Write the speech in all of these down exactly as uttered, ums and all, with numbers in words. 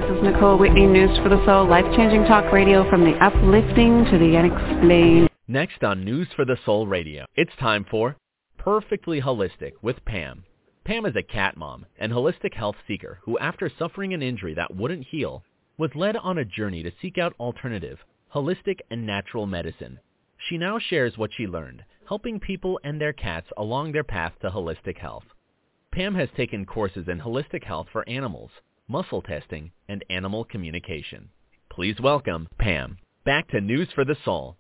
is Nicole Whitney, News for the Soul, life-changing talk radio from the uplifting to the unexplained. Next on News for the Soul Radio, it's time for Perfectly Holistic with Pam. Pam is a cat mom and holistic health seeker who, after suffering an injury that wouldn't heal, was led on a journey to seek out alternative, holistic, and natural medicine. She now shares what she learned, helping people and their cats along their path to holistic health. Pam has taken courses in holistic health for animals, muscle testing, and animal communication. Please welcome Pam. Back to News for the Soul.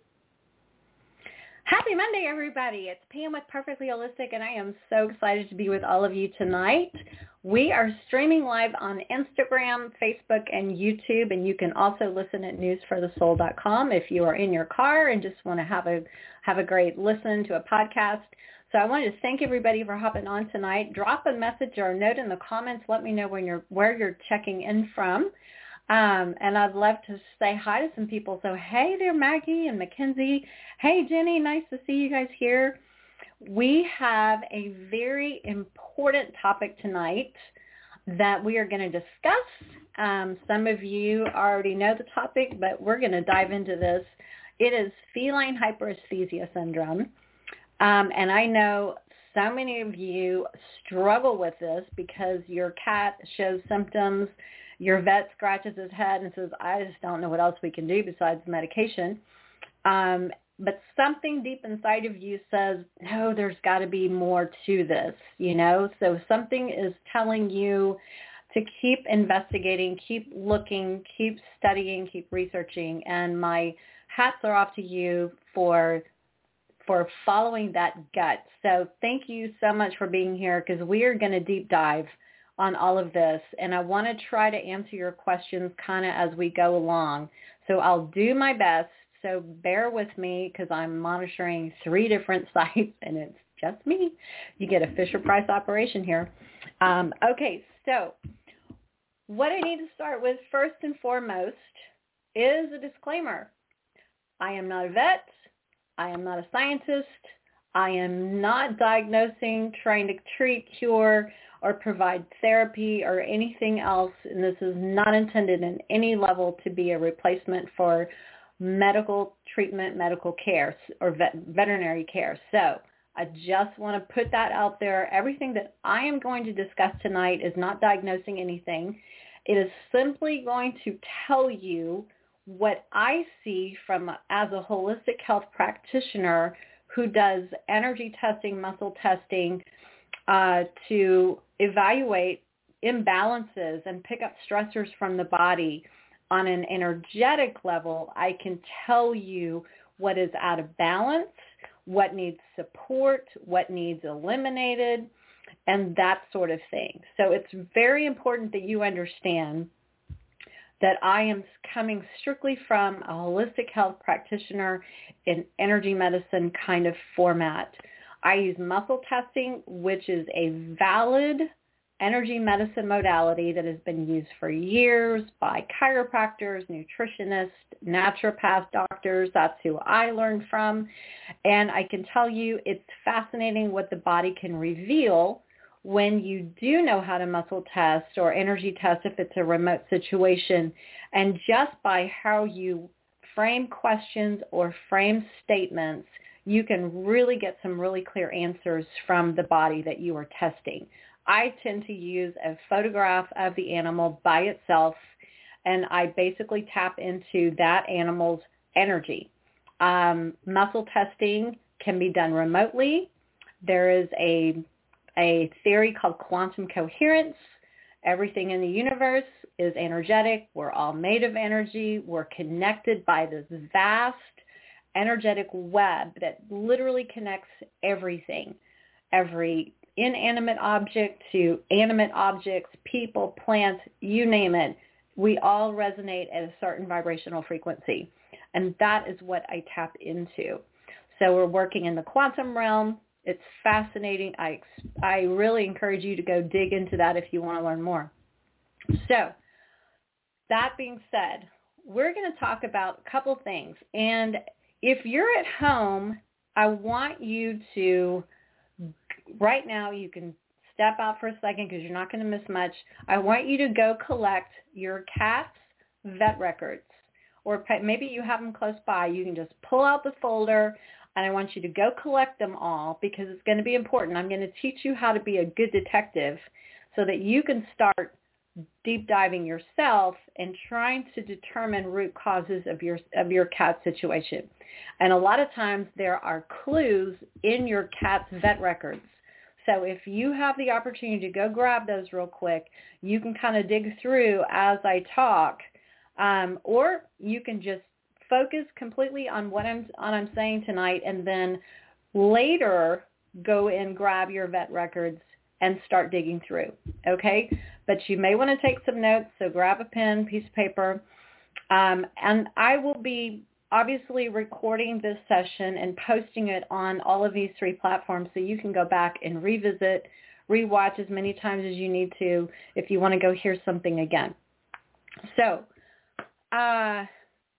Happy Monday, everybody. It's Pam with Perfectly Holistic, and I am so excited to be with all of you tonight. We are streaming live on Instagram, Facebook, and YouTube, and you can also listen at news for the soul dot com if you are in your car and just want to have a have a great listen to a podcast. So I wanted to thank everybody for hopping on tonight. Drop a message or a note in the comments. Let me know when you're where you're checking in from. Um, and I'd love to say hi to some people. So, hey there, Maggie and Mackenzie. Hey, Jenny, nice to see you guys here. We have a very important topic tonight that we are going to discuss. Um, some of you already know the topic, but we're going to dive into this. It is feline hyperesthesia syndrome. Um, and I know so many of you struggle with this because your cat shows symptoms. Your vet scratches his head and says, I just don't know what else we can do besides medication. Um, but something deep inside of you says, no, there's got to be more to this, you know? So something is telling you to keep investigating, keep looking, keep studying, keep researching. And my hats are off to you for for following that gut. So thank you so much for being here, because we are going to deep dive on all of this, and I want to try to answer your questions kind of as we go along. So I'll do my best, so bear with me, because I'm monitoring three different sites, and it's just me. You get a Fisher-Price operation here. Um, okay, so what I need to start with first and foremost is a disclaimer. I am not a vet. I am not a scientist. I am not diagnosing, trying to treat, cure, or provide therapy or anything else, and this is not intended in any level to be a replacement for medical treatment, medical care, or vet- veterinary care. So I just want to put that out there. Everything that I am going to discuss tonight is not diagnosing anything. It is simply going to tell you what I see from as a holistic health practitioner who does energy testing, muscle testing, uh, to evaluate imbalances and pick up stressors from the body on an energetic level. I can tell you what is out of balance, what needs support, what needs eliminated, and that sort of thing. So it's very important that you understand that I am coming strictly from a holistic health practitioner in energy medicine kind of format. I use muscle testing, which is a valid energy medicine modality that has been used for years by chiropractors, nutritionists, naturopath doctors. That's who I learned from. And I can tell you it's fascinating what the body can reveal when you do know how to muscle test or energy test if it's a remote situation. And just by how you frame questions or frame statements, you can really get some really clear answers from the body that you are testing. I tend to use a photograph of the animal by itself, and I basically tap into that animal's energy. Um, muscle testing can be done remotely. There is a, a theory called quantum coherence. Everything in the universe is energetic. We're all made of energy. We're connected by this vast energetic web that literally connects everything, every inanimate object to animate objects, people, plants, you name it. We all resonate at a certain vibrational frequency, and that is what I tap into. So we're working in the quantum realm. It's fascinating. I, I really encourage you to go dig into that if you want to learn more. So that being said, we're going to talk about a couple things. And if you're at home, I want you to, right now you can step out for a second because you're not going to miss much. I want you to go collect your cat's vet records, or maybe you have them close by. You can just pull out the folder, and I want you to go collect them all because it's going to be important. I'm going to teach you how to be a good detective so that you can start deep diving yourself and trying to determine root causes of your of your cat situation. And a lot of times there are clues in your cat's vet records. So if you have the opportunity to go grab those real quick, you can kind of dig through as I talk, um, or you can just focus completely on what I'm on I'm saying tonight, and then later go and grab your vet records and start digging through, okay? But you may want to take some notes, so grab a pen, piece of paper, um, and I will be obviously recording this session and posting it on all of these three platforms so you can go back and revisit, rewatch as many times as you need to if you want to go hear something again. So, uh,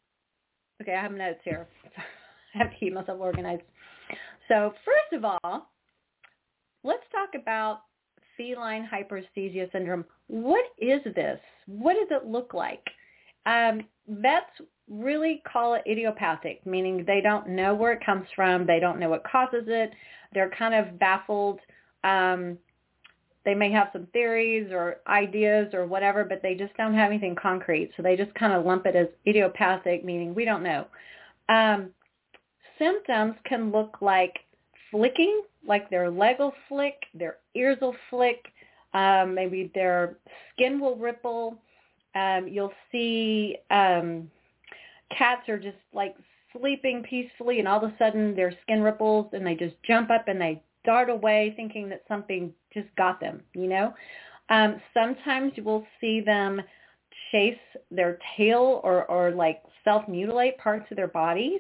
okay, I have notes here. I have to keep myself organized. So first of all, let's talk about feline hyperesthesia syndrome. What is this? What does it look like? Um, vets really call it idiopathic, meaning they don't know where it comes from. They don't know what causes it. They're kind of baffled. Um, they may have some theories or ideas or whatever, but they just don't have anything concrete. So they just kind of lump it as idiopathic, meaning we don't know. Um, symptoms can look like flicking, like their leg will flick, their ears will flick, um, maybe their skin will ripple. Um, you'll see um, cats are just like sleeping peacefully, and all of a sudden their skin ripples, and they just jump up and they dart away thinking that something just got them, you know. Um, sometimes you will see them chase their tail or, or like self-mutilate parts of their bodies.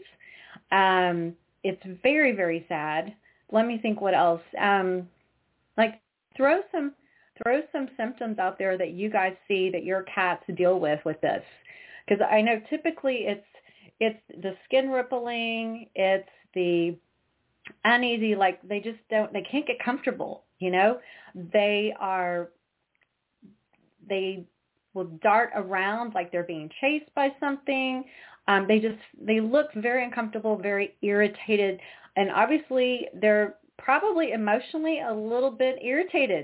Um, it's very, very sad. Let me think what else. Um, like throw some throw some symptoms out there that you guys see that your cats deal with with this. Because I know typically it's it's the skin rippling, it's the uneasy, like they just don't, they can't get comfortable, you know. They are, they will dart around like they're being chased by something. Um, they just, they look very uncomfortable, very irritated, and obviously they're probably emotionally a little bit irritated.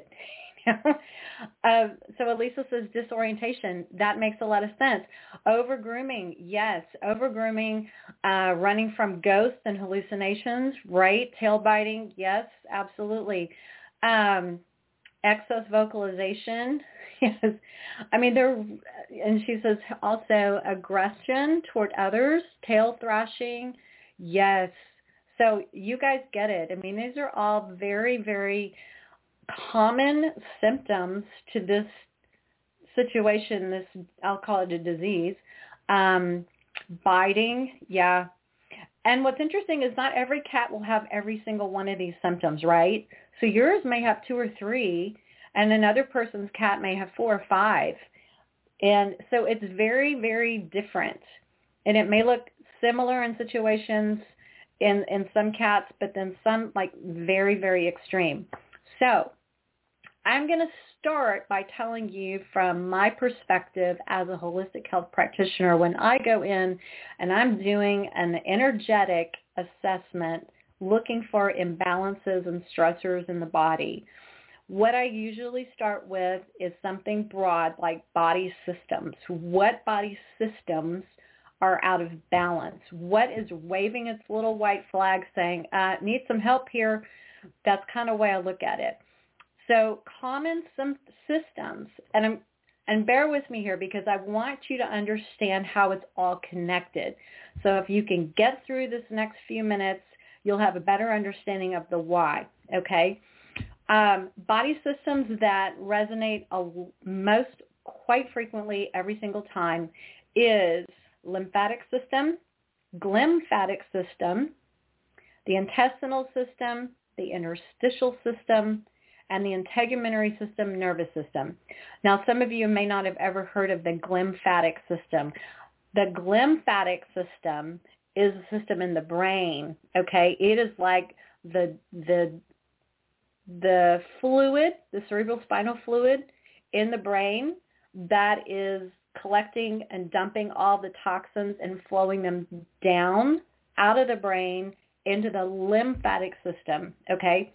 uh, so Elisa says disorientation. That makes a lot of sense. Over-grooming, yes. Over-grooming, uh, running from ghosts and hallucinations, right? Tail biting, yes, absolutely. Um, excess vocalization, yes. I mean, there, and she says also aggression toward others, tail thrashing, yes. So you guys get it. I mean, these are all very, very common symptoms to this situation, this, I'll call it a disease. Um, biting, yeah. And what's interesting is not every cat will have every single one of these symptoms, right? So yours may have two or three, and another person's cat may have four or five. And so it's very, very different. And it may look similar in situations in, in some cats, but then some like very, very extreme. So I'm going to start by telling you from my perspective as a holistic health practitioner, when I go in and I'm doing an energetic assessment looking for imbalances and stressors in the body, what I usually start with is something broad like body systems. What body systems are out of balance? What is waving its little white flag saying, uh, need some help here? That's kind of the way I look at it. So common systems, and I'm, and bear with me here because I want you to understand how it's all connected. So if you can get through this next few minutes, you'll have a better understanding of the why, okay? Um, body systems that resonate a, most quite frequently every single time is lymphatic system, glymphatic system, the intestinal system, the interstitial system, and the integumentary system, nervous system. Now, some of you may not have ever heard of the glymphatic system. The glymphatic system is a system in the brain, okay? It is like the the the fluid, the cerebral spinal fluid in the brain that is collecting and dumping all the toxins and flowing them down out of the brain into the lymphatic system, okay?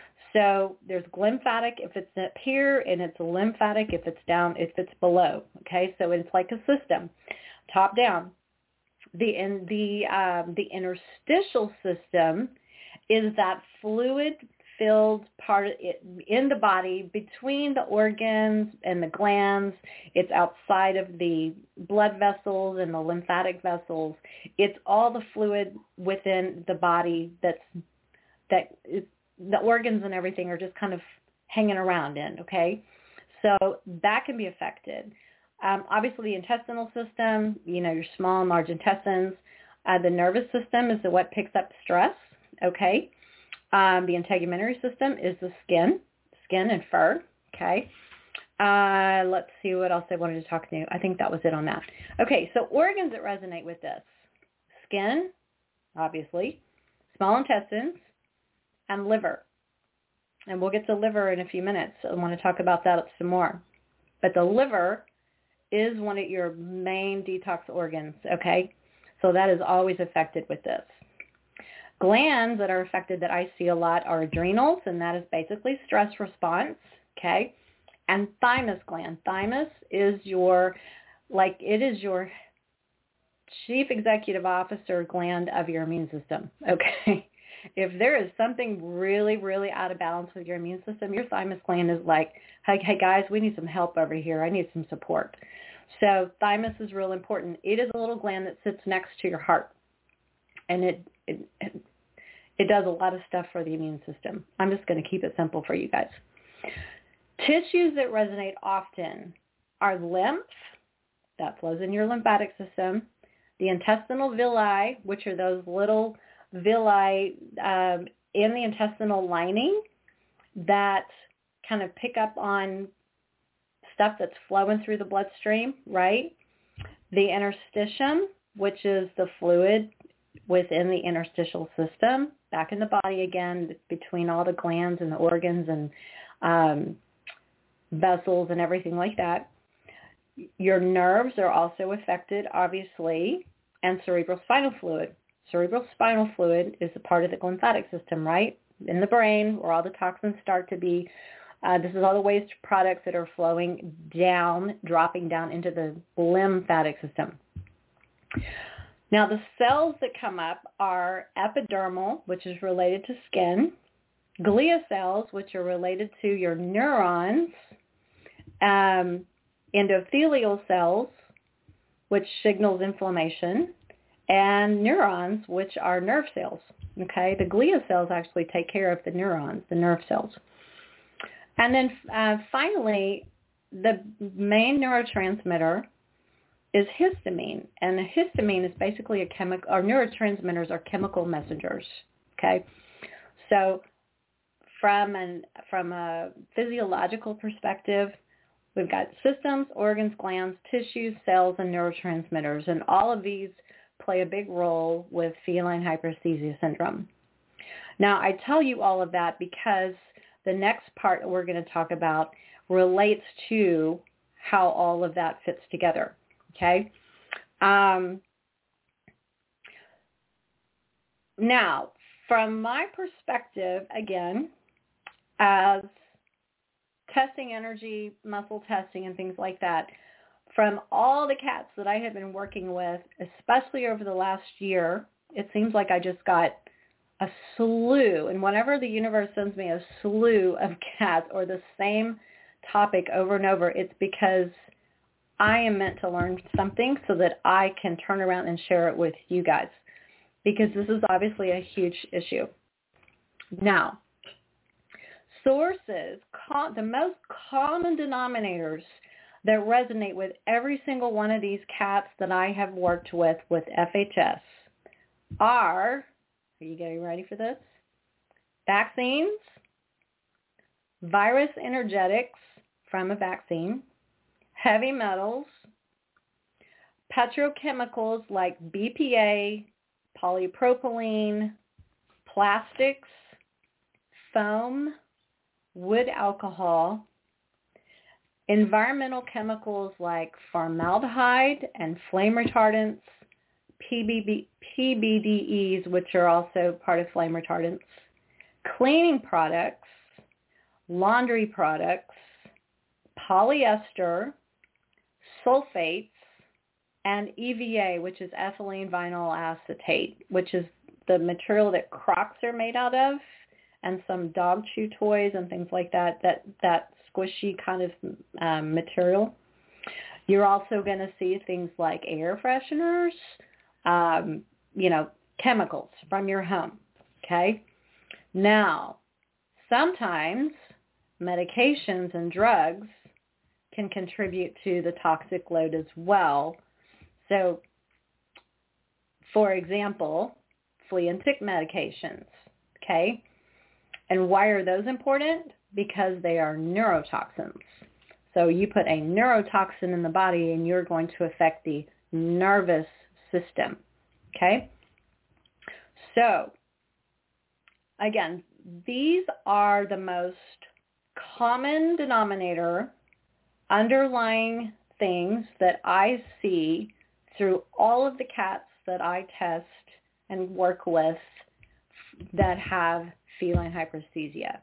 So there's lymphatic if it's up here, and it's lymphatic if it's down, if it's below, okay? So it's like a system, top down. The in the um, the interstitial system is that fluid-filled part in the body between the organs and the glands. It's outside of the blood vessels and the lymphatic vessels. It's all the fluid within the body that's that is, the organs and everything are just kind of hanging around in, okay? So that can be affected. Um, obviously, the intestinal system, you know, your small and large intestines. Uh, the nervous system is the, what picks up stress, okay? Um, the integumentary system is the skin, skin and fur, okay? Uh, let's see what else I wanted to talk to you. I think that was it on that. Okay, so organs that resonate with this. Skin, obviously, small intestines, and liver. And we'll get to liver in a few minutes. I want to talk about that some more. But the liver is one of your main detox organs, okay? So that is always affected with this. Glands that are affected that I see a lot are adrenals, and that is basically stress response, okay? And thymus gland. Thymus is your, like, it is your chief executive officer gland of your immune system, okay? If there is something really, really out of balance with your immune system, your thymus gland is like, hey, hey guys, we need some help over here. I need some support. So thymus is real important. It is a little gland that sits next to your heart, and it it, it does a lot of stuff for the immune system. I'm just going to keep it simple for you guys. Tissues that resonate often are lymph, that flows in your lymphatic system, the intestinal villi, which are those little villi um, in the intestinal lining that kind of pick up on stuff that's flowing through the bloodstream, right? The interstitium, which is the fluid within the interstitial system, back in the body again, between all the glands and the organs and um, vessels and everything like that. Your nerves are also affected, obviously, and cerebral spinal fluid. Cerebral spinal fluid is a part of the lymphatic system, right? In the brain, where all the toxins start to be, uh, this is all the waste products that are flowing down, dropping down into the lymphatic system. Now, the cells that come up are epidermal, which is related to skin, glia cells, which are related to your neurons, um, endothelial cells, which signals inflammation, and neurons, which are nerve cells. Okay, the glia cells actually take care of the neurons, the nerve cells. And then uh, finally, the main neurotransmitter is histamine, and the histamine is basically a chemical, or neurotransmitters are chemical messengers. Okay, so from an from a physiological perspective, we've got systems, organs, glands, tissues, cells, and neurotransmitters, and all of these play a big role with feline hyperesthesia syndrome. Now, I tell you all of that because the next part we're going to talk about relates to how all of that fits together, okay? Um, now, from my perspective, again, as testing energy, muscle testing, and things like that, from all the cats that I have been working with, especially over the last year, it seems like I just got a slew, and whenever the universe sends me a slew of cats or the same topic over and over, it's because I am meant to learn something so that I can turn around and share it with you guys, because this is obviously a huge issue. Now, sources, the most common denominators that resonate with every single one of these cats that I have worked with with F H S are, are you getting ready for this? Vaccines, virus energetics from a vaccine, heavy metals, petrochemicals like B P A, polypropylene, plastics, foam, wood alcohol, environmental chemicals like formaldehyde and flame retardants, P B D Es, which are also part of flame retardants, cleaning products, laundry products, polyester, sulfates, and E V A, which is ethylene vinyl acetate, which is the material that Crocs are made out of, and some dog chew toys and things like that, that, that squishy kind of um, material. You're also going to see things like air fresheners, um, you know, chemicals from your home, okay? Now, sometimes medications and drugs can contribute to the toxic load as well. So, for example, flea and tick medications, okay? And why are those important? Because they are neurotoxins. So you put a neurotoxin in the body and you're going to affect the nervous system, okay? So, again, these are the most common denominator underlying things that I see through all of the cats that I test and work with that have feline hyperesthesia.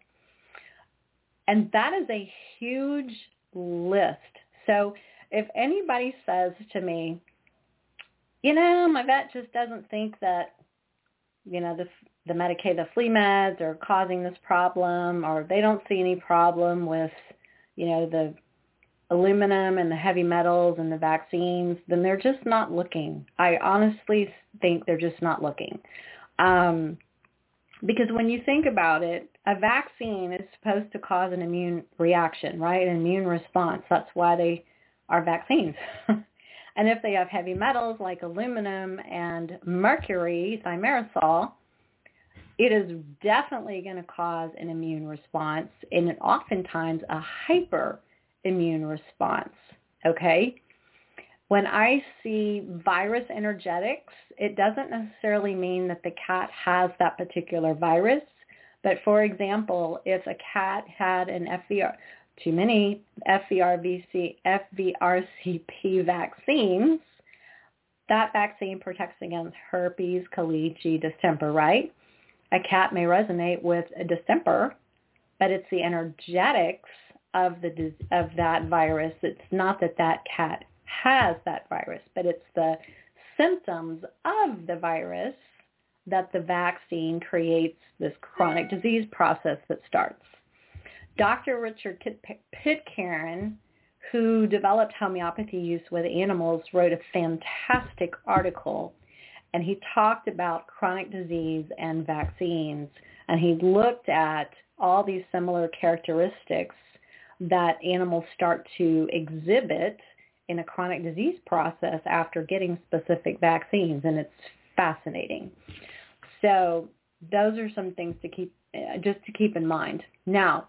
And that is a huge list. So if anybody says to me, you know, my vet just doesn't think that, you know, the the Medicaid, the flea meds are causing this problem, or they don't see any problem with, you know, the aluminum and the heavy metals and the vaccines, then they're just not looking. I honestly think they're just not looking. Um, because when you think about it, a vaccine is supposed to cause an immune reaction, right? An immune response. That's why they are vaccines. And if they have heavy metals like aluminum and mercury, thimerosal, it is definitely going to cause an immune response, and oftentimes a hyper immune response, okay? When I see virus energetics, it doesn't necessarily mean that the cat has that particular virus. But for example, if a cat had an F V R, too many F V R C P vaccines, that vaccine protects against herpes, calici, distemper, right? A cat may resonate with a distemper, but it's the energetics of the of that virus. It's not that that cat has that virus, but it's the symptoms of the virus that the vaccine creates this chronic disease process that starts. Doctor Richard Pitcairn, who developed homeopathy use with animals, wrote a fantastic article, and he talked about chronic disease and vaccines, and he looked at all these similar characteristics that animals start to exhibit in a chronic disease process after getting specific vaccines, and it's fascinating. So those are some things to keep, uh, just to keep in mind. Now,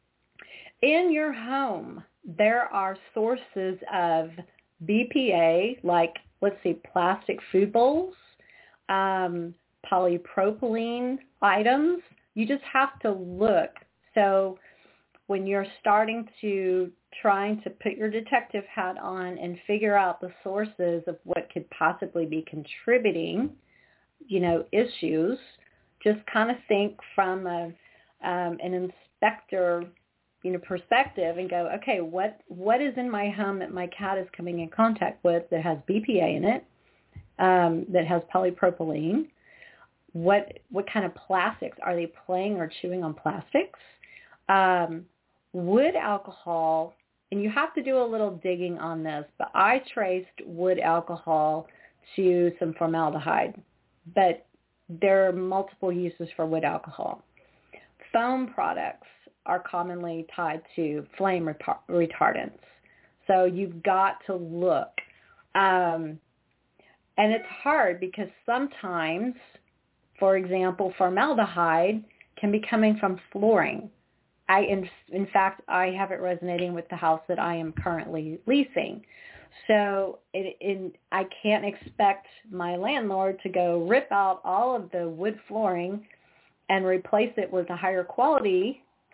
in your home, there are sources of B P A, like, let's see, plastic food bowls, um, polypropylene items. You just have to look. So when you're starting to trying to put your detective hat on and figure out the sources of what could possibly be contributing, you know, issues, just kind of think from a, um, an inspector, you know, perspective and go, okay, what what is in my home that my cat is coming in contact with that has B P A in it, um, that has polypropylene? What what kind of plastics? Are they playing or chewing on plastics? Um, wood alcohol, and you have to do a little digging on this, but I traced wood alcohol to some formaldehyde, but there are multiple uses for wood alcohol. Foam products are commonly tied to flame retardants. So you've got to look. Um, and it's hard because sometimes, for example, formaldehyde can be coming from flooring. I, in, in fact, I have it resonating with the house that I am currently leasing. So it, it, I can't expect my landlord to go rip out all of the wood flooring and replace it with a higher quality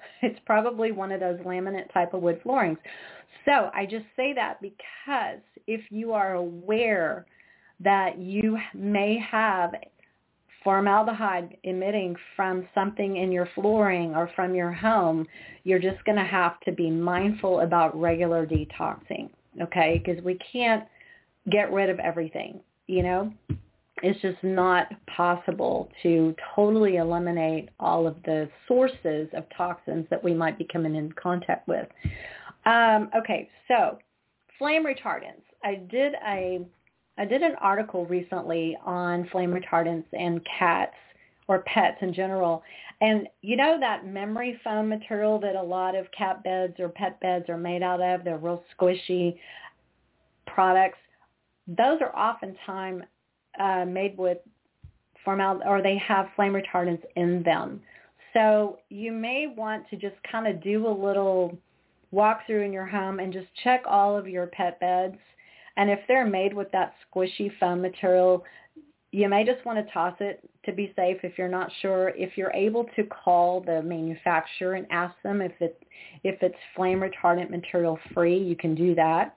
It's probably one of those laminate type of wood floorings. So I just say that because if you are aware that you may have formaldehyde emitting from something in your flooring or from your home, you're just going to have to be mindful about regular detoxing, okay? Because we can't get rid of everything, you know? It's just not possible to totally eliminate all of the sources of toxins that we might be coming in contact with. Um, okay, so flame retardants. I did a I did an article recently on flame retardants and cats or pets in general. And you know that memory foam material that a lot of cat beds or pet beds are made out of? They're real squishy products. Those are oftentimes uh, made with formal, or they have flame retardants in them. So you may want to just kind of do a little walk through in your home and just check all of your pet beds. And if they're made with that squishy foam material, you may just want to toss it to be safe if you're not sure. If you're able to call the manufacturer and ask them if it if it's flame retardant material free, you can do that.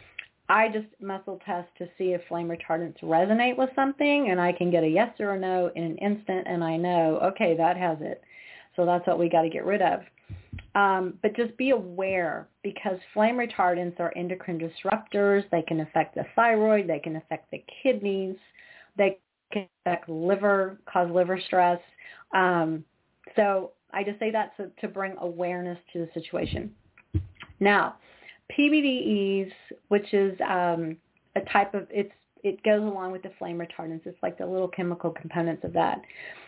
I just muscle test to see if flame retardants resonate with something, and I can get a yes or a no in an instant, and I know, okay, that has it. So that's what we got to get rid of. Um, but just be aware, because flame retardants are endocrine disruptors. They can affect the thyroid. They can affect the kidneys. They can affect liver, cause liver stress. Um, so I just say that to, to bring awareness to the situation. Now, P B D Es, which is um, a type of, it's it goes along with the flame retardants. It's like the little chemical components of that.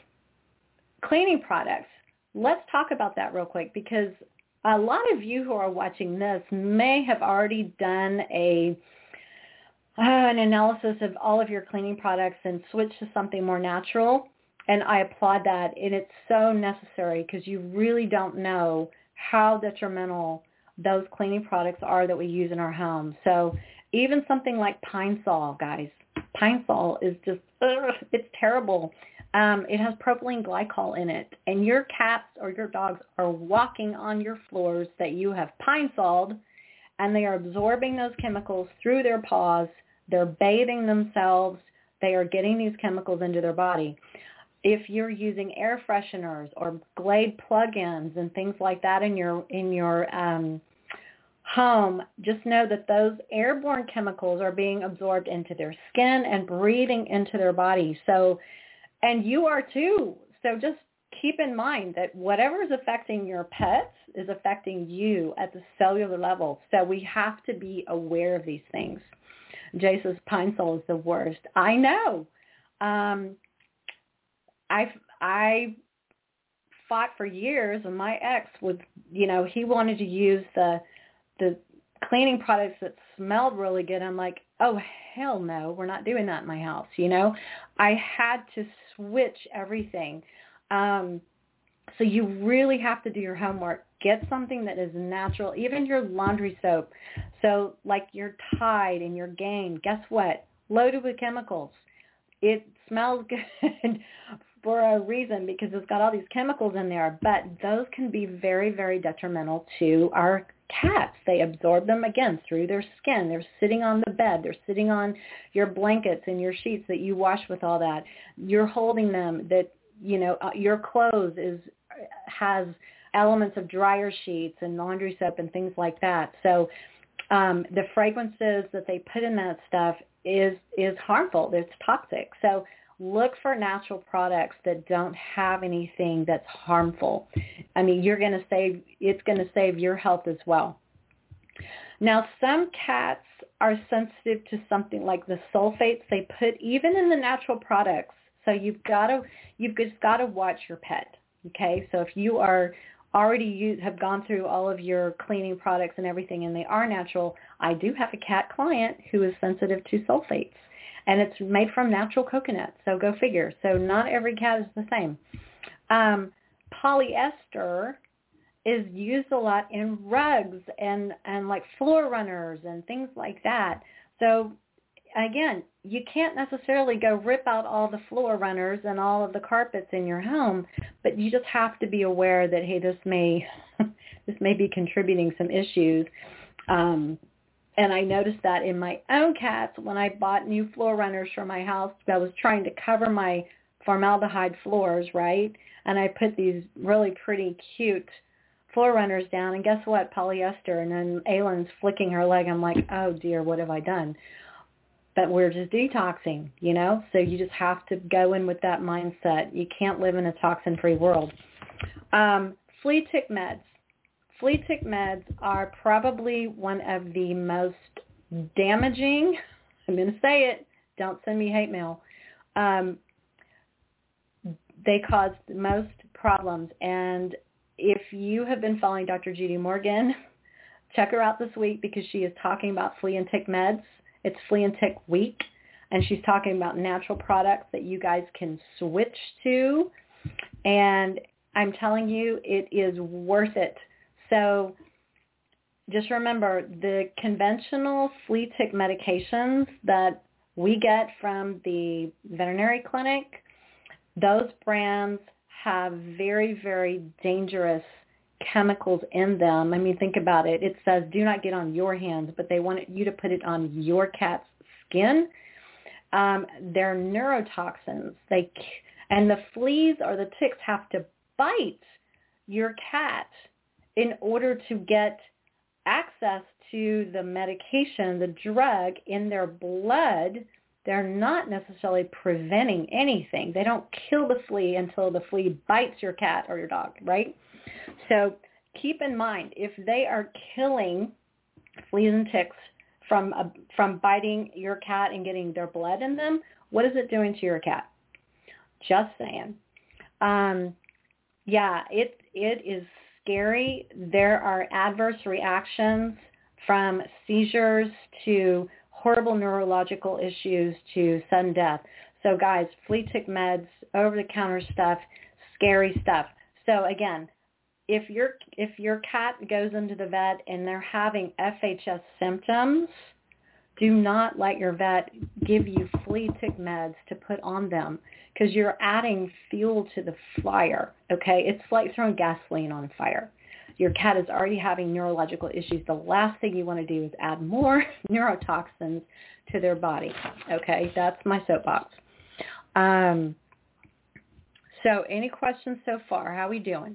Cleaning products. Let's talk about that real quick, because a lot of you who are watching this may have already done a uh, an analysis of all of your cleaning products and switched to something more natural. And I applaud that. And it's so necessary, because you really don't know how detrimental those cleaning products are that we use in our home. So even something like Pine Sol, guys, Pine Sol is just, ugh, it's terrible. Um, it has propylene glycol in it, and your cats or your dogs are walking on your floors that you have Pine Soled, and they are absorbing those chemicals through their paws. They're bathing themselves. They are getting these chemicals into their body. If you're using air fresheners or Glade plug-ins and things like that in your in your um, home, just know that those airborne chemicals are being absorbed into their skin and breathing into their body. So, and you are too. So just keep in mind that whatever is affecting your pets is affecting you at the cellular level. So we have to be aware of these things. Jay says Pine Sol is the worst. I know. Um, I I fought for years, and my ex would, you know, he wanted to use the the cleaning products that smelled really good. I'm like, oh, hell no, we're not doing that in my house, you know. I had to switch everything. Um, so you really have to do your homework. Get something that is natural, even your laundry soap. So like your Tide and your Gain, guess what? Loaded with chemicals. It smells good for a reason, because it's got all these chemicals in there, but those can be very, very detrimental to our cats. They absorb them, again, through their skin. They're sitting on the bed. They're sitting on your blankets and your sheets that you wash with all that. You're holding them, that, you know, uh, your clothes is has elements of dryer sheets and laundry soap and things like that. So um, the fragrances that they put in that stuff is is harmful. It's toxic. So look for natural products that don't have anything that's harmful. I mean, you're going to save, it's going to save your health as well. Now, some cats are sensitive to something like the sulfates they put even in the natural products. So you've got to, you've just got to watch your pet. Okay. So if you are already use, have gone through all of your cleaning products and everything, and they are natural, I do have a cat client who is sensitive to sulfates. And it's made from natural coconut, so go figure. So not every cat is the same. Um, polyester is used a lot in rugs and, and like floor runners and things like that. So again, you can't necessarily go rip out all the floor runners and all of the carpets in your home, but you just have to be aware that, hey, this may this may be contributing some issues. Um, and I noticed that in my own cats when I bought new floor runners for my house. I was trying to cover my formaldehyde floors, right? And I put these really pretty cute floor runners down, and guess what? Polyester. And then Aylin's flicking her leg. I'm like, oh, dear, what have I done? But we're just detoxing, you know? So you just have to go in with that mindset. You can't live in a toxin-free world. Um, flea tick meds. Flea tick meds are probably one of the most damaging, I'm going to say it, don't send me hate mail, um, they cause the most problems. And if you have been following Doctor Judy Morgan, check her out this week because she is talking about flea and tick meds. It's Flea and Tick Week, and she's talking about natural products that you guys can switch to. And I'm telling you, it is worth it. So just remember, the conventional flea tick medications that we get from the veterinary clinic, those brands have very, very dangerous chemicals in them. I mean, think about it. It says do not get on your hands, but they want you to put it on your cat's skin. Um, they're neurotoxins. They and the fleas or the ticks have to bite your cat in order to get access to the medication, the drug in their blood. They're not necessarily preventing anything. They don't kill the flea until the flea bites your cat or your dog, right? So keep in mind, if they are killing fleas and ticks from uh, from biting your cat and getting their blood in them, what is it doing to your cat? Just saying. Um, yeah, it it is scary. There are adverse reactions from seizures to horrible neurological issues to sudden death. So guys, flea tick meds, over-the-counter stuff, scary stuff. So again, if your if your cat goes into the vet and they're having F H S symptoms, do not let your vet give you flea tick meds to put on them because you're adding fuel to the fire, okay? It's like throwing gasoline on fire. Your cat is already having neurological issues. The last thing you want to do is add more neurotoxins to their body, okay? That's my soapbox. Um, so any questions so far? How are we doing?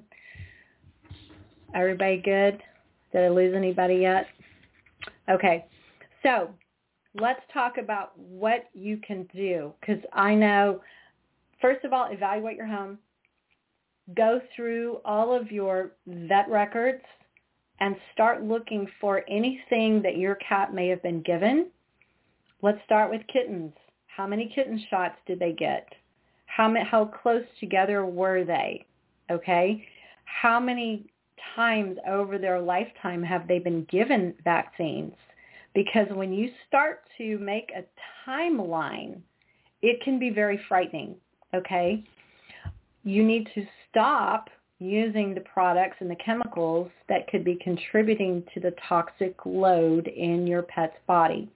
Everybody good? Did I lose anybody yet? Okay, so let's talk about what you can do because I know, first of all, evaluate your home. Go through all of your vet records and start looking for anything that your cat may have been given. Let's start with kittens. How many kitten shots did they get? How many, how close together were they? Okay? How many times over their lifetime have they been given vaccines? Because when you start to make a timeline, it can be very frightening, okay? You need to stop using the products and the chemicals that could be contributing to the toxic load in your pet's body.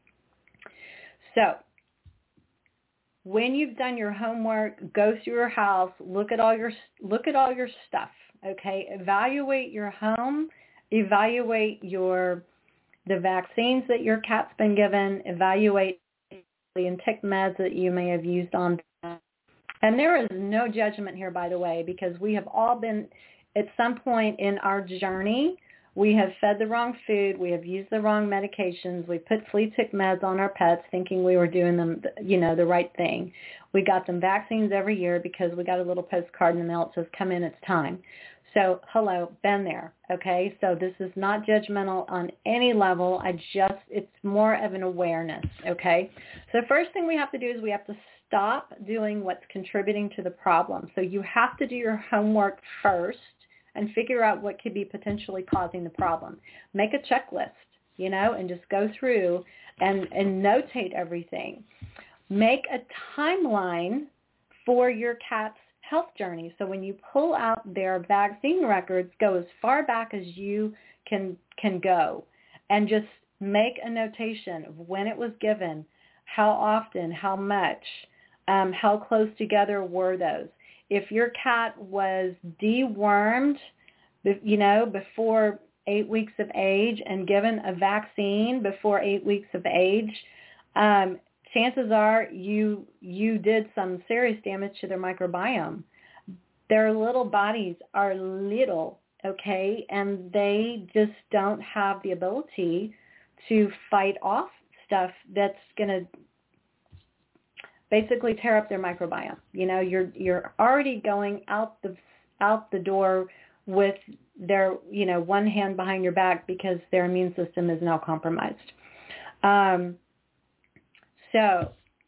So when you've done your homework, go through your house, look at all your look at all your stuff, okay? Evaluate your home, evaluate your the vaccines that your cat's been given, evaluate the tick meds that you may have used on them. And there is no judgment here, by the way, because we have all been, at some point in our journey, we have fed the wrong food, we have used the wrong medications, we put flea tick meds on our pets thinking we were doing them, you know, the right thing. We got them vaccines every year because we got a little postcard in the mail that says, come in, it's time. So, hello, been there, okay? So this is not judgmental on any level. I just, it's more of an awareness, okay? So the first thing we have to do is we have to stop doing what's contributing to the problem. So you have to do your homework first and figure out what could be potentially causing the problem. Make a checklist, you know, and just go through and, and notate everything. Make a timeline for your cat's health journey. So when you pull out their vaccine records, go as far back as you can can go and just make a notation of when it was given, How often? How much? Um, how close together were those? If your cat was dewormed, you know, before eight weeks of age and given a vaccine before eight weeks of age, um, chances are you you did some serious damage to their microbiome. Their little bodies are little, okay, and they just don't have the ability to fight off stuff that's going to basically tear up their microbiome. You know, you're you're already going out the out the door with their, you know, one hand behind your back because their immune system is now compromised. Um, so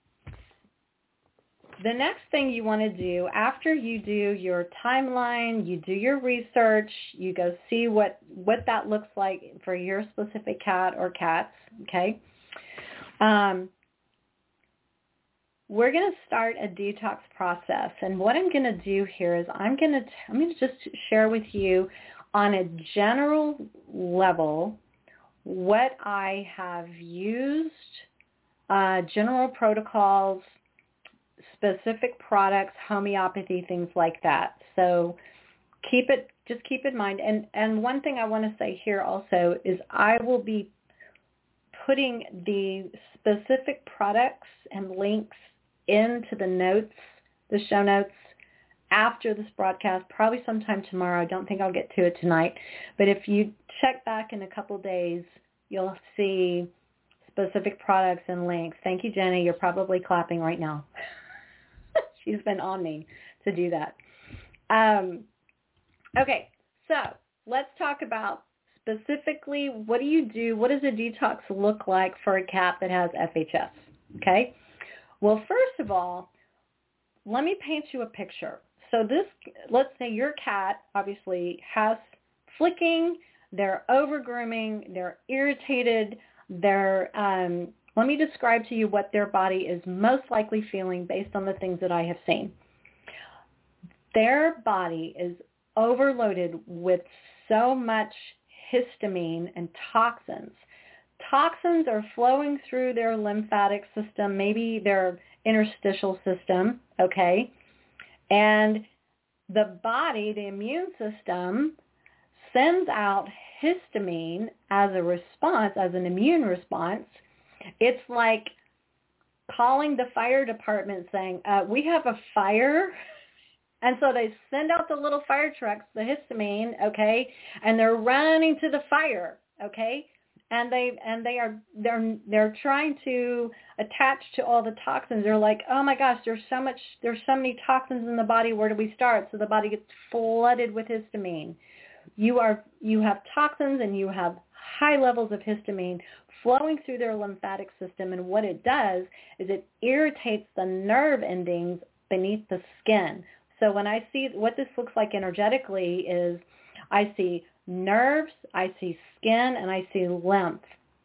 the next thing you want to do after you do your timeline, you do your research, you go see what, what that looks like for your specific cat or cats, okay? Um, we're going to start a detox process. And what I'm going to do here is I'm going to, I'm going to just share with you on a general level what I have used, uh, general protocols, specific products, homeopathy, things like that. So keep it, just keep in mind. And, and one thing I want to say here also is I will be putting the specific products and links into the notes, the show notes, after this broadcast, probably sometime tomorrow. I don't think I'll get to it tonight. But if you check back in a couple days, you'll see specific products and links. Thank you, Jenny. You're probably clapping right now. She's been on me to do that. Um, okay, so let's talk about specifically what do you do, what does a detox look like for a cat that has F H S, okay? Well, first of all, let me paint you a picture. So this, let's say your cat obviously has flicking, they're over-grooming, they're irritated, they're, um, let me describe to you what their body is most likely feeling based on the things that I have seen. Their body is overloaded with so much histamine and toxins. Toxins are flowing through their lymphatic system, maybe their interstitial system, okay? And the body, the immune system, sends out histamine as a response, as an immune response. It's like calling the fire department saying, uh, we have a fire. And so they send out the little fire trucks, the histamine, okay, and they're running to the fire, okay? And they and they are they're they're trying to attach to all the toxins. They're like, oh my gosh, there's so much, there's so many toxins in the body. Where do we start? So the body gets flooded with histamine. You are you have toxins and you have high levels of histamine flowing through their lymphatic system. And what it does is it irritates the nerve endings beneath the skin. So when I see what this looks like energetically is I see nerves, I see skin, and I see lymph,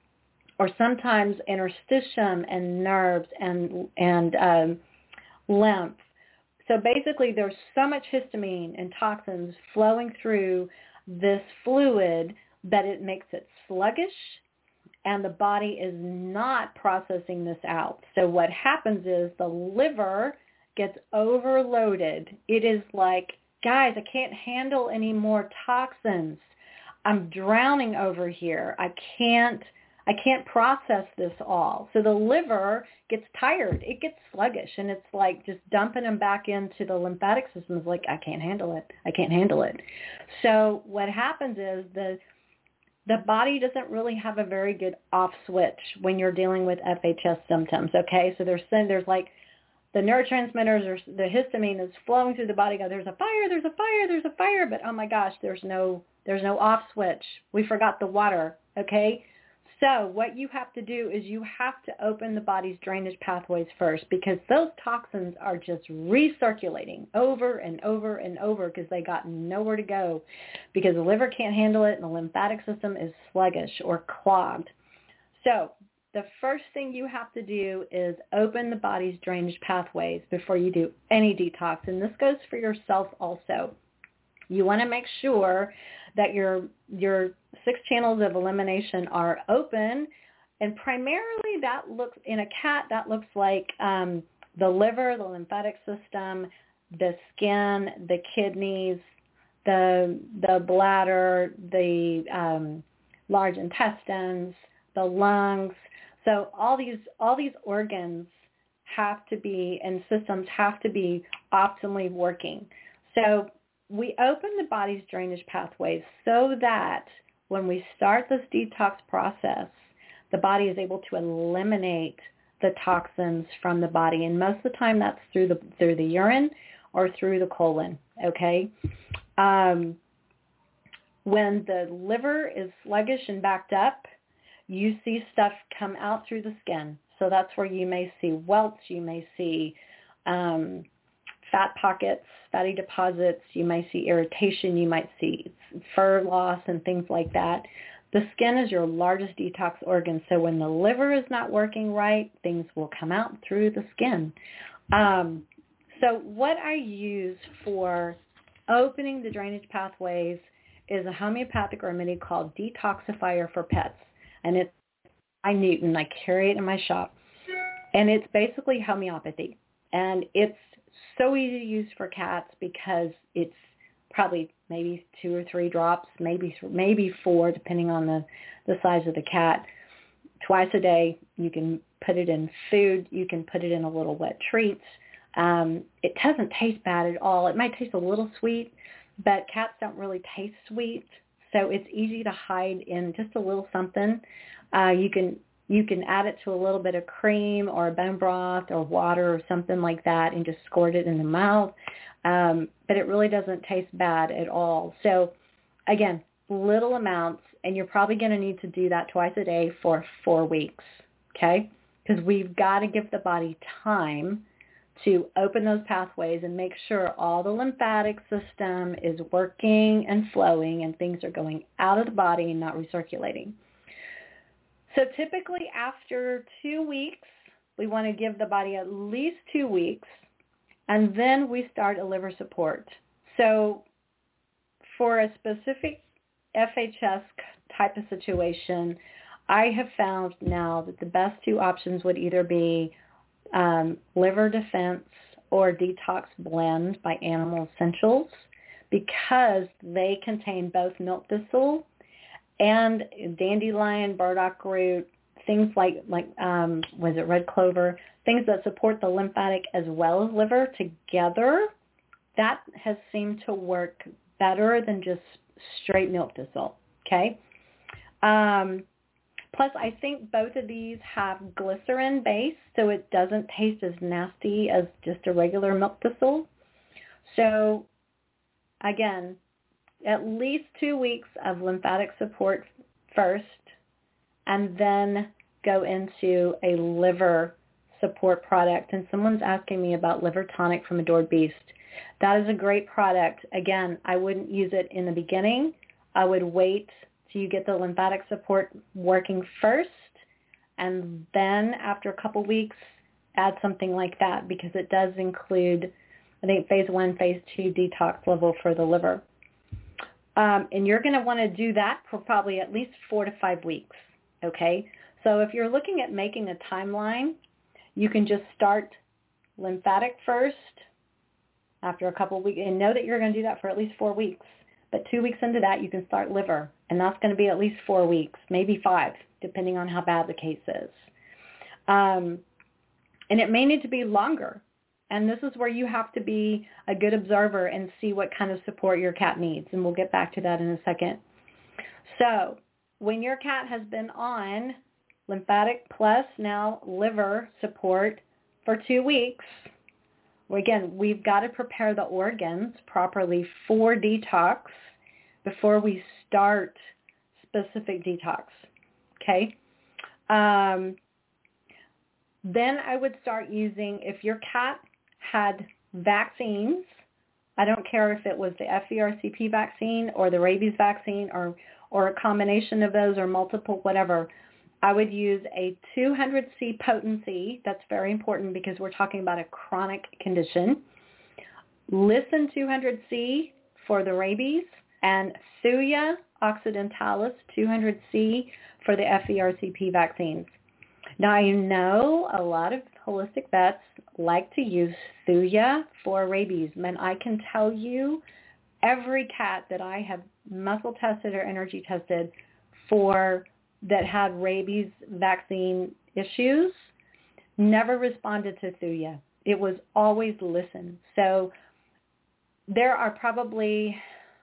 or sometimes interstitium and nerves and and um, lymph. So basically there's so much histamine and toxins flowing through this fluid that it makes it sluggish, and the body is not processing this out. So what happens is the liver gets overloaded. It is like, guys, I can't handle any more toxins. I'm drowning over here. I can't I can't process this all. So the liver gets tired. It gets sluggish, and it's like just dumping them back into the lymphatic system. It's like, I can't handle it. I can't handle it. So what happens is the the body doesn't really have a very good off switch when you're dealing with F H S symptoms, okay? So there's there's like the neurotransmitters or the histamine is flowing through the body. Go, there's a fire, there's a fire, there's a fire, but oh my gosh, there's no there's no off switch. We forgot the water, okay? So what you have to do is you have to open the body's drainage pathways first, because those toxins are just recirculating over and over and over because they got nowhere to go, because the liver can't handle it and the lymphatic system is sluggish or clogged. So the first thing you have to do is open the body's drainage pathways before you do any detox. And this goes for yourself also. You want to make sure that your your six channels of elimination are open And primarily that looks, in a cat, that looks like um, the liver, the lymphatic system, the skin, the kidneys, the the bladder, the um, large intestines, the lungs. So all these all these organs have to be, and systems have to be optimally working. So we open the body's drainage pathways so that when we start this detox process, the body is able to eliminate the toxins from the body. And most of the time that's through the through the urine or through the colon, okay? Um, when the liver is sluggish and backed up, you see stuff come out through the skin. So that's where you may see welts, you may see um, fat pockets, fatty deposits, you may see irritation, you might see fur loss and things like that. The skin is your largest detox organ. So when the liver is not working right, things will come out through the skin. Um, so what I use for opening the drainage pathways is a homeopathic remedy called Detoxifier for Pets. And it's by Newton. I carry it in my shop. And it's basically homeopathy. And it's so easy to use for cats because it's probably maybe two or three drops, maybe maybe four, depending on the, the size of the cat. Twice a day, you can put it in food. You can put it in a little wet treats. Um, it doesn't taste bad at all. It might taste a little sweet, but cats don't really taste sweet. So it's easy to hide in just a little something. Uh, you can you can add it to a little bit of cream or a bone broth or water or something like that and just squirt it in the mouth. Um, but it really doesn't taste bad at all. So again, little amounts, and you're probably going to need to do that twice a day for four weeks, okay? Because we've got to give the body time to open those pathways and make sure all the lymphatic system is working and flowing and things are going out of the body and not recirculating. So typically after two weeks, we want to give the body at least two weeks, and then we start a liver support. So for a specific F H S type of situation, I have found now that the best two options would either be um, Liver Defense or Detox Blend by Animal Essentials, because they contain both milk thistle and dandelion, burdock root, things like, like um, was it red clover, things that support the lymphatic as well as liver together. That has seemed to work better than just straight milk thistle, okay? Um, plus, I think both of these have glycerin base, so it doesn't taste as nasty as just a regular milk thistle. So, again, at least two weeks of lymphatic support first, and then go into a liver support product. And someone's asking me about Liver Tonic from Adored Beast. That is a great product. Again, I wouldn't use it in the beginning. I would wait till you get the lymphatic support working first, and then after a couple weeks, add something like that, because it does include, I think, phase one, phase two detox level for the liver. Um, and you're going to want to do that for probably at least four to five weeks, okay? So if you're looking at making a timeline, you can just start lymphatic first after a couple of weeks, and know that you're going to do that for at least four weeks. But two weeks into that, you can start liver, and that's going to be at least four weeks, maybe five, depending on how bad the case is. Um, and it may need to be longer. And this is where you have to be a good observer and see what kind of support your cat needs. And we'll get back to that in a second. So when your cat has been on lymphatic plus now liver support for two weeks, again, we've got to prepare the organs properly for detox before we start specific detox, okay? Um, then I would start using, if your cat had vaccines, I don't care if it was the F V R C P vaccine or the rabies vaccine or, or a combination of those or multiple, whatever, I would use a two hundred C potency. That's very important because we're talking about a chronic condition. Listen two hundred C for the rabies, and Thuja occidentalis two hundred C for the F E R C P vaccines. Now, I know a lot of holistic vets like to use Thuya for rabies, and I can tell you every cat that I have muscle tested or energy tested for that had rabies vaccine issues never responded to Thuya. It was always listen. So there are probably,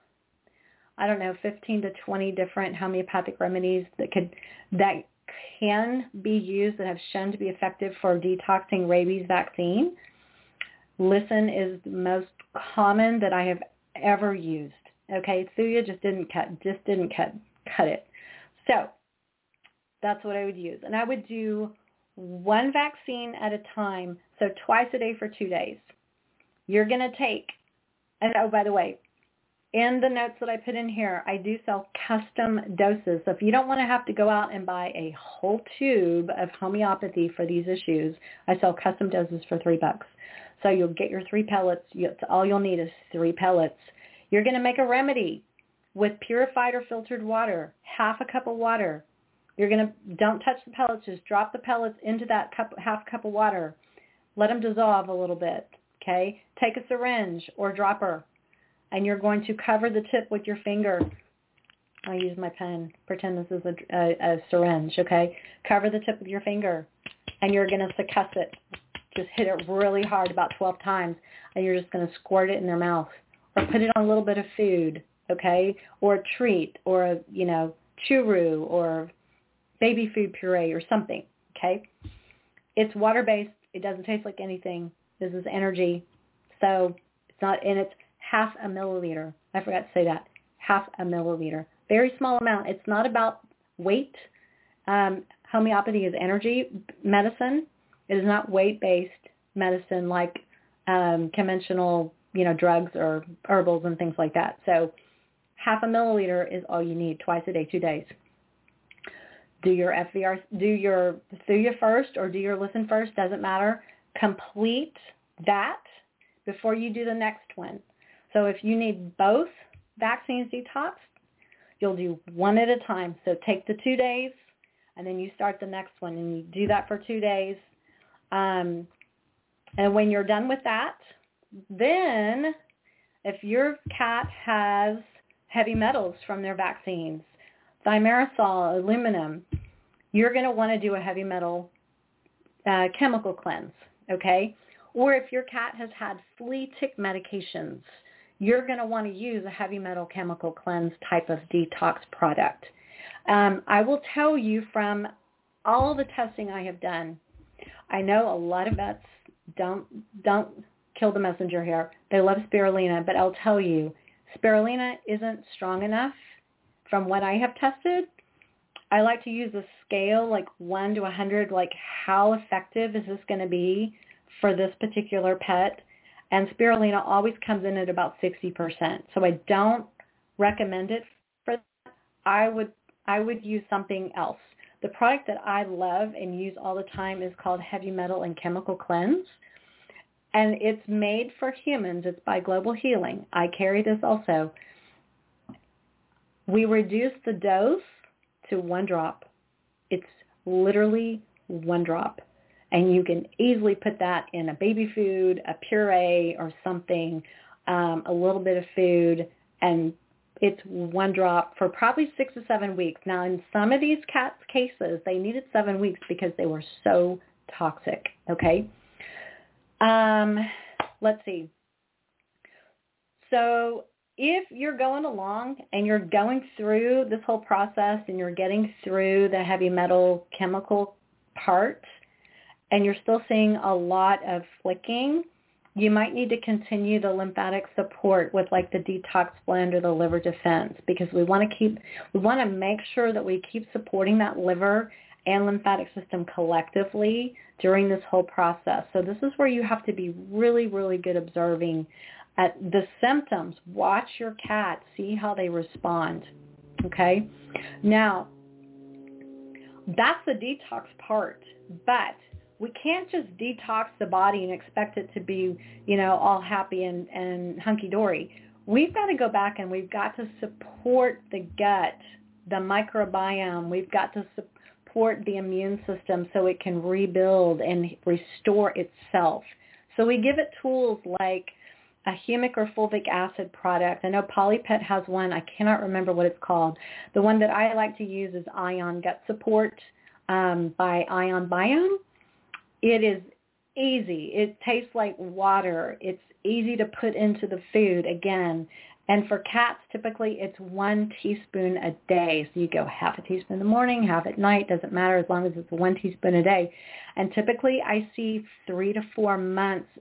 I don't know, fifteen to twenty different homeopathic remedies that could that can be used that have shown to be effective for detoxing rabies vaccine. Listen is the most common that I have ever used. Okay, Thuya just didn't cut, just didn't cut, cut it. So that's what I would use, and I would do one vaccine at a time. So twice a day for two days. You're going to take, and oh, by the way, in the notes that I put in here, I do sell custom doses. So if you don't want to have to go out and buy a whole tube of homeopathy for these issues, I sell custom doses for three bucks. So you'll get your three pellets. You, all you'll need is three pellets. You're going to make a remedy with purified or filtered water, half a cup of water. You're going to, don't touch the pellets, just drop the pellets into that cup, half cup of water. Let them dissolve a little bit, okay? Take a syringe or dropper, and you're going to cover the tip with your finger. I'll use my pen. Pretend this is a, a, a syringe, okay? Cover the tip with your finger, and you're going to succuss it. Just hit it really hard, about twelve times, and you're just going to squirt it in their mouth. Or put it on a little bit of food, okay? Or a treat, or a, you know, churu, or baby food puree, or something, okay? It's water-based. It doesn't taste like anything. This is energy. So it's not, and it's half a milliliter. I forgot to say that. Half a milliliter. Very small amount. It's not about weight. Um, homeopathy is energy medicine. It is not weight-based medicine like um, conventional, you know, drugs or herbals and things like that. So half a milliliter is all you need, twice a day, two days. Do your F E R, do your Thuya first or do your Listen first, doesn't matter. Complete that before you do the next one. So if you need both vaccines detoxed, you'll do one at a time. So take the two days and then you start the next one and you do that for two days. Um, and when you're done with that, then if your cat has heavy metals from their vaccines, thimerosal, aluminum, you're going to want to do a heavy metal uh, chemical cleanse, okay? Or if your cat has had flea tick medications, you're going to want to use a heavy metal chemical cleanse type of detox product. Um, I will tell you from all the testing I have done, I know a lot of vets don't don't kill the messenger here. They love spirulina, but I'll tell you, spirulina isn't strong enough from what I have tested. I like to use a scale like one to one hundred, like how effective is this going to be for this particular pet? And spirulina always comes in at about sixty percent. So I don't recommend it for that. I would, I would use something else. The product that I love and use all the time is called Heavy Metal and Chemical Cleanse. And it's made for humans. It's by Global Healing. I carry this also. We reduce the dose to one drop. It's literally one drop. And you can easily put that in a baby food, a puree or something, um, a little bit of food, and it's one drop for probably six to seven weeks. Now, in some of these cats' cases, they needed seven weeks because they were so toxic, okay? Um, let's see. So if you're going along and you're going through this whole process and you're getting through the heavy metal chemical part and you're still seeing a lot of flicking, you might need to continue the lymphatic support with like the detox blend or the liver defense, because we want to keep, we want to make sure that we keep supporting that liver and lymphatic system collectively during this whole process. So this is where you have to be really, really good observing at the symptoms. Watch your cat, see how they respond. Okay? Now, that's the detox part, but we can't just detox the body and expect it to be, you know, all happy and, and hunky-dory. We've got to go back and we've got to support the gut the microbiome. We've got to support the immune system so it can rebuild and restore itself. So we give it tools like a humic or fulvic acid product. I know Polypet has one. I cannot remember what it's called. The one that I like to use is Ion Gut Support um, by Ion Biome. It is easy. It tastes like water. It's easy to put into the food again. And for cats, typically it's one teaspoon a day. So you go half a teaspoon in the morning, half at night. Doesn't matter as long as it's one teaspoon a day. And typically I see three to four months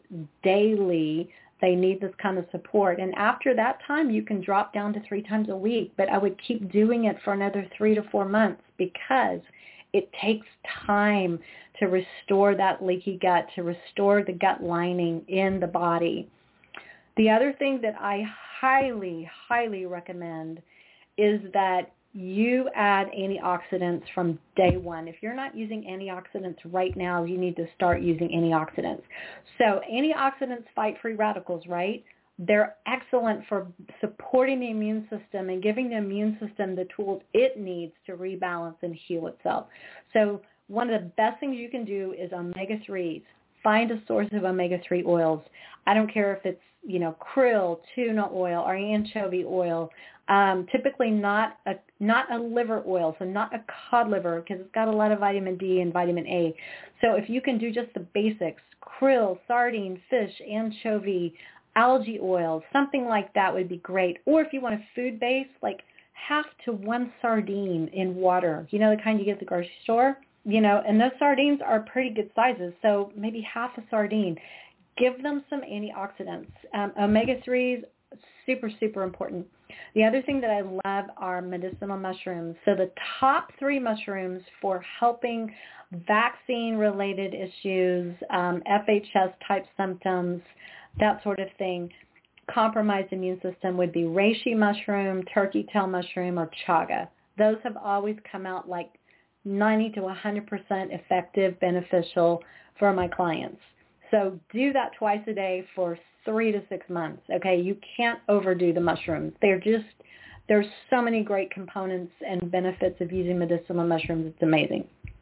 daily they need this kind of support. And after that time, you can drop down to three times a week. But I would keep doing it for another three to four months because it takes time to restore that leaky gut, to restore the gut lining in the body. The other thing that I highly, highly recommend is that you add antioxidants from day one. If you're not using antioxidants right now, you need to start using antioxidants. So antioxidants fight free radicals, right? They're excellent for supporting the immune system and giving the immune system the tools it needs to rebalance and heal itself. So one of the best things you can do is omega threes. Find a source of omega three oils. I don't care if it's, you know, krill, tuna oil, or anchovy oil. Um, typically not a not a liver oil, so not a cod liver because it's got a lot of vitamin D and vitamin A. So if you can do just the basics, krill, sardine, fish, anchovy, algae oil, something like that would be great. Or if you want a food base, like half to one sardine in water, you know, the kind you get at the grocery store, you know, and those sardines are pretty good sizes, so maybe half a sardine. Give them some antioxidants. Um, omega threes, super, super important. The other thing that I love are medicinal mushrooms. So the top three mushrooms for helping vaccine-related issues, um, F H S-type symptoms, that sort of thing, compromised immune system would be reishi mushroom, turkey tail mushroom, or chaga. Those have always come out like ninety to one hundred percent effective, beneficial for my clients. So do that twice a day for three to six months. Okay, you can't overdo the mushrooms. They're just, there's so many great components and benefits of using medicinal mushrooms. It's amazing.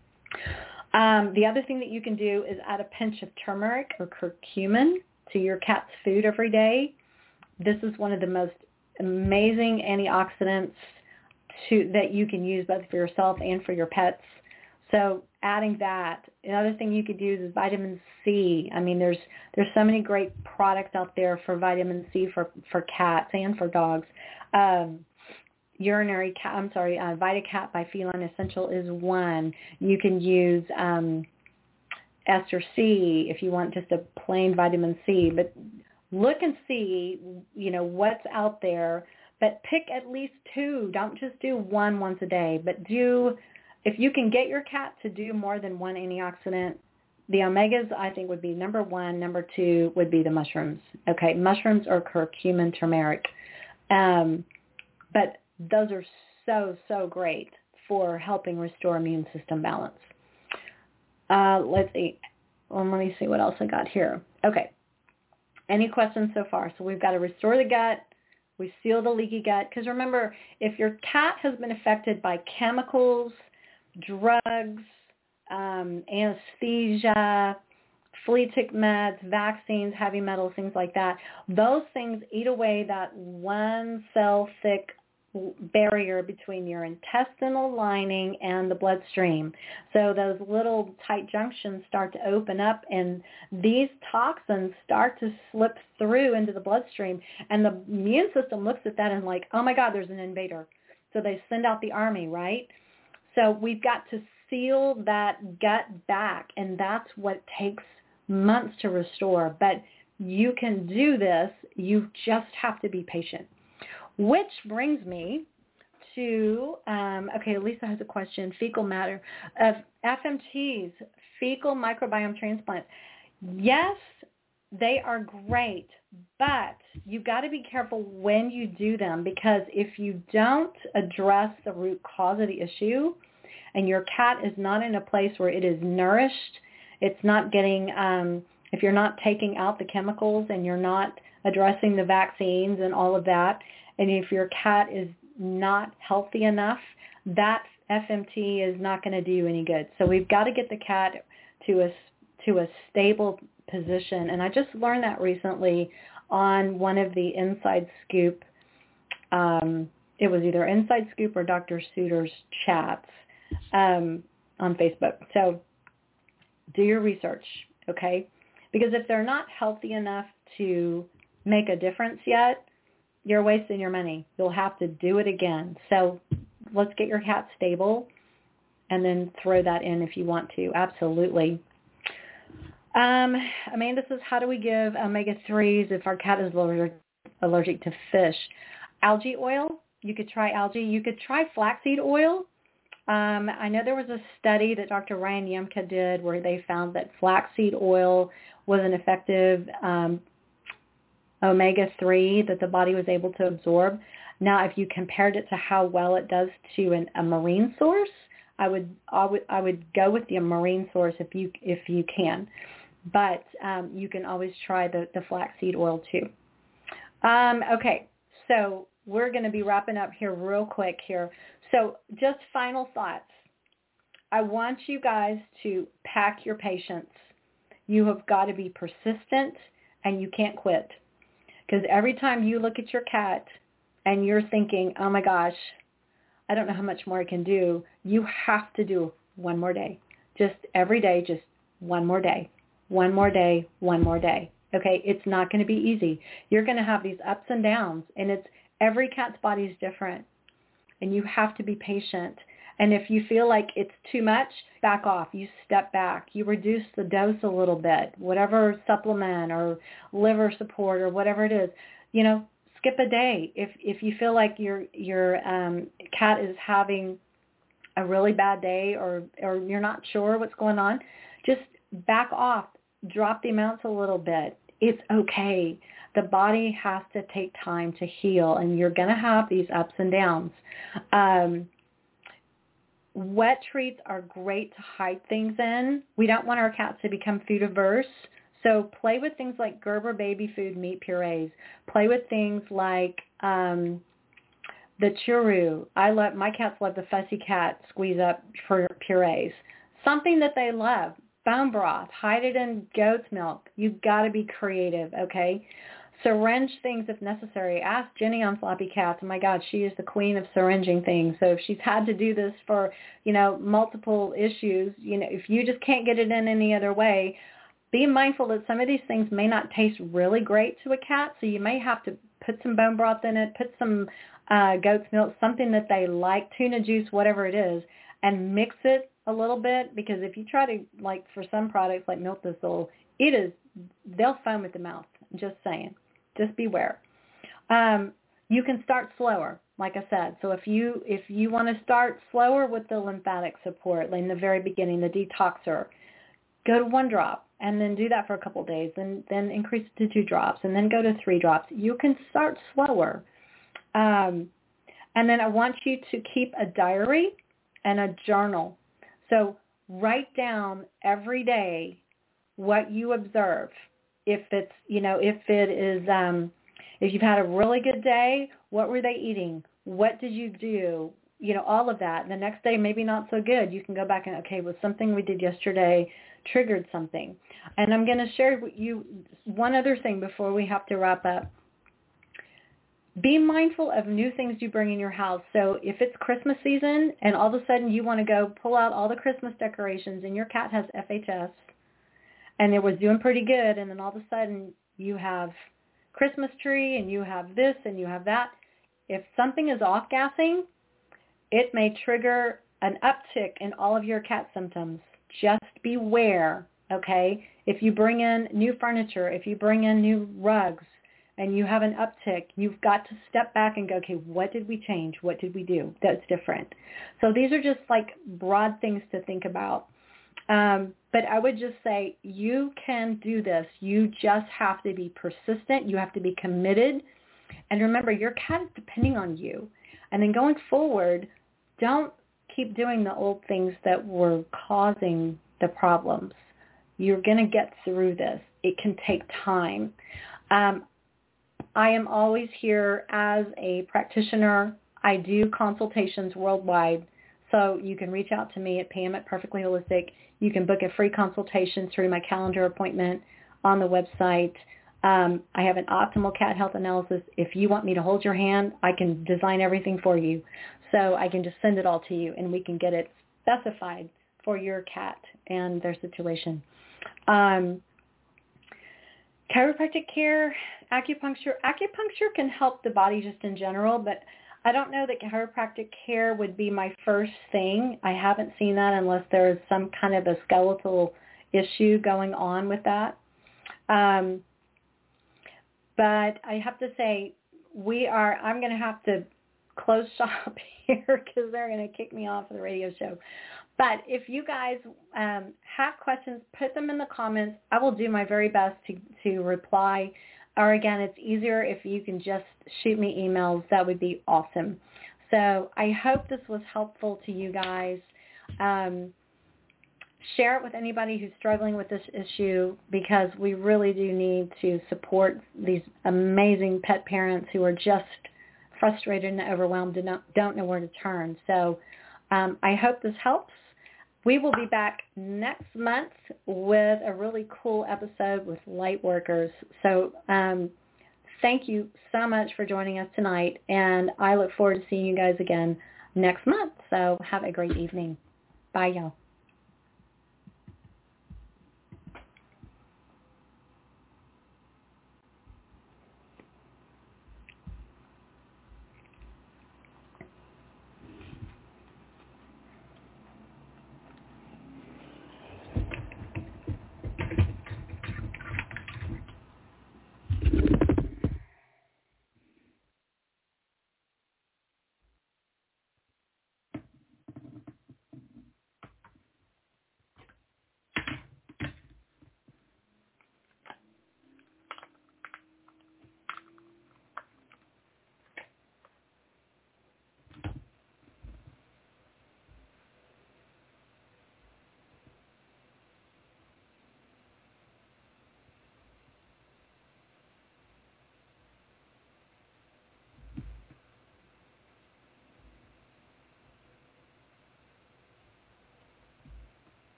Um, the other thing that you can do is add a pinch of turmeric or curcumin to your cat's food every day. This is one of the most amazing antioxidants to, that you can use both for yourself and for your pets. So adding that. Another thing you could use is vitamin C. I mean, there's there's so many great products out there for vitamin C for, for cats and for dogs. Um, urinary cat, I'm sorry, uh, VitaCat by Feline Essential is one. You can use um, Ester C if you want just a plain vitamin C. But look and see, you know, what's out there. But pick at least two. Don't just do one once a day, but do, if you can get your cat to do more than one antioxidant, the omegas, I think, would be number one. Number two would be the mushrooms. Okay, mushrooms or curcumin, turmeric. Um, but those are so, so great for helping restore immune system balance. Uh, let's see. Well, let me see what else I got here. Okay. Any questions so far? So we've got to restore the gut. We seal the leaky gut. Because remember, if your cat has been affected by chemicals, drugs, um, anesthesia, flea tick meds, vaccines, heavy metals, things like that, those things eat away that one cell thick barrier between your intestinal lining and the bloodstream. So those little tight junctions start to open up, and these toxins start to slip through into the bloodstream, and the immune system looks at that and like, oh my God, there's an invader. So they send out the army, right? So we've got to seal that gut back, and that's what takes months to restore. But you can do this. You just have to be patient. Which brings me to, um, okay, Lisa has a question, fecal matter, of F M Ts, fecal microbiome transplants. Yes, they are great, but you've got to be careful when you do them, because if you don't address the root cause of the issue and your cat is not in a place where it is nourished, it's not getting, um, if you're not taking out the chemicals and you're not addressing the vaccines and all of that, and if your cat is not healthy enough, that F M T is not going to do any good. So we've got to get the cat to a, to a stable position. And I just learned that recently on one of the Inside Scoop. Um, it was either Inside Scoop or Doctor Suiter's chats um, on Facebook. So do your research, okay? Because if they're not healthy enough to make a difference yet, you're wasting your money. You'll have to do it again. So let's get your cat stable and then throw that in if you want to. Absolutely. Um, Amanda says, how do we give omega threes if our cat is allergic, allergic to fish? Algae oil. You could try algae. You could try flaxseed oil. Um, I know there was a study that Doctor Ryan Yemke did where they found that flaxseed oil was an effective um, omega three that the body was able to absorb. Now, if you compared it to how well it does to an, a marine source, I would, I would I would go with the marine source if you if you can. But um, you can always try the, the flaxseed oil too. Um, okay, so we're going to be wrapping up here real quick here. So just final thoughts. I want you guys to pack your patience. You have got to be persistent and you can't quit. Because every time you look at your cat and you're thinking, oh my gosh, I don't know how much more I can do, you have to do one more day. Just every day, just one more day, one more day, one more day. Okay, it's not going to be easy. You're going to have these ups and downs, and it's every cat's body is different, and you have to be patient. And if you feel like it's too much, back off. You step back. You reduce the dose a little bit, whatever supplement or liver support or whatever it is. You know, skip a day. If if you feel like your your um, cat is having a really bad day or or you're not sure what's going on, just back off. Drop the amounts a little bit. It's okay. The body has to take time to heal, and you're going to have these ups and downs. Um, wet treats are great to hide things in. We don't want our cats to become food averse. So play with things like Gerber baby food meat purees. Play with things like um, the churu. I love my cats love the Fussy Cat squeeze up purees. Something that they love. Bone broth. Hide it in goat's milk. You've got to be creative, okay? Syringe things if necessary. Ask Jenny on Sloppy Cats. Oh my God, she is the queen of syringing things. So if she's had to do this for, you know, multiple issues, you know, if you just can't get it in any other way, be mindful that some of these things may not taste really great to a cat. So you may have to put some bone broth in it, put some uh, goat's milk, something that they like, tuna juice, whatever it is, and mix it a little bit, because if you try to, like for some products like milk thistle, it is, they'll foam at the mouth. Just saying. Just beware. Um, you can start slower, like I said. So if you if you want to start slower with the lymphatic support, like in the very beginning, the detoxer, go to one drop and then do that for a couple of days, and then increase it to two drops, and then go to three drops. You can start slower. Um, and then I want you to keep a diary and a journal. So write down every day what you observe. If it's, you know, if it is, um, if you've had a really good day, what were they eating? What did you do? You know, all of that. And the next day, maybe not so good. You can go back and, okay, was something we did yesterday triggered something? And I'm going to share with you one other thing before we have to wrap up. Be mindful of new things you bring in your house. So if it's Christmas season and all of a sudden you want to go pull out all the Christmas decorations and your cat has F H S and it was doing pretty good, and then all of a sudden you have Christmas tree and you have this and you have that, if something is off-gassing, it may trigger an uptick in all of your cat symptoms. Just beware, okay? If you bring in new furniture, if you bring in new rugs, and you have an uptick, you've got to step back and go, okay, what did we change? What did we do that's different? So these are just like broad things to think about. Um, but I would just say you can do this. You just have to be persistent. You have to be committed. And remember, your cat is depending on you. And then going forward, don't keep doing the old things that were causing the problems. You're going to get through this. It can take time. Um, I am always here as a practitioner. I do consultations worldwide. So you can reach out to me at Pam at Perfectly Holistic. You can book a free consultation through my calendar appointment on the website. Um, I have an optimal cat health analysis. If you want me to hold your hand, I can design everything for you. So I can just send it all to you, and we can get it specified for your cat and their situation. Um, chiropractic care, acupuncture. Acupuncture can help the body just in general, but I don't know that chiropractic care would be my first thing. I haven't seen that unless there is some kind of a skeletal issue going on with that. Um, but I have to say, we are, I'm going to have to close shop here because they're going to kick me off of the radio show. But if you guys um, have questions, put them in the comments. I will do my very best to, to reply. Or again, it's easier if you can just shoot me emails. That would be awesome. So I hope this was helpful to you guys. Um, share it with anybody who's struggling with this issue, because we really do need to support these amazing pet parents who are just frustrated and overwhelmed and don't, don't know where to turn. So um, I hope this helps. We will be back next month with a really cool episode with light workers. So um, thank you so much for joining us tonight, and I look forward to seeing you guys again next month. So have a great evening. Bye, y'all.